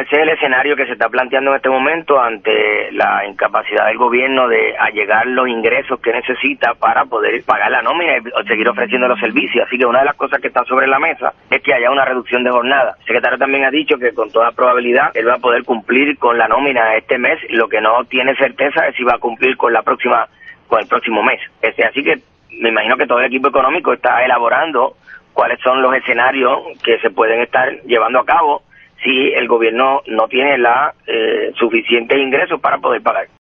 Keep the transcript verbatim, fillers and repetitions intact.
ese es el escenario que se está planteando en este momento ante la incapacidad del gobierno de allegar los ingresos que necesita para poder pagar la nómina y seguir ofreciendo los servicios. Así que una de las cosas que está sobre la mesa es que haya una reducción de jornada. El secretario también ha dicho que con toda probabilidad él va a poder cumplir con la nómina este mes, lo que no tiene certeza es si va a cumplir con la próxima, con el próximo mes. Este, así que me imagino que todo el equipo económico está elaborando cuáles son los escenarios que se pueden estar llevando a cabo si el gobierno no tiene la eh, suficientes ingresos para poder pagar.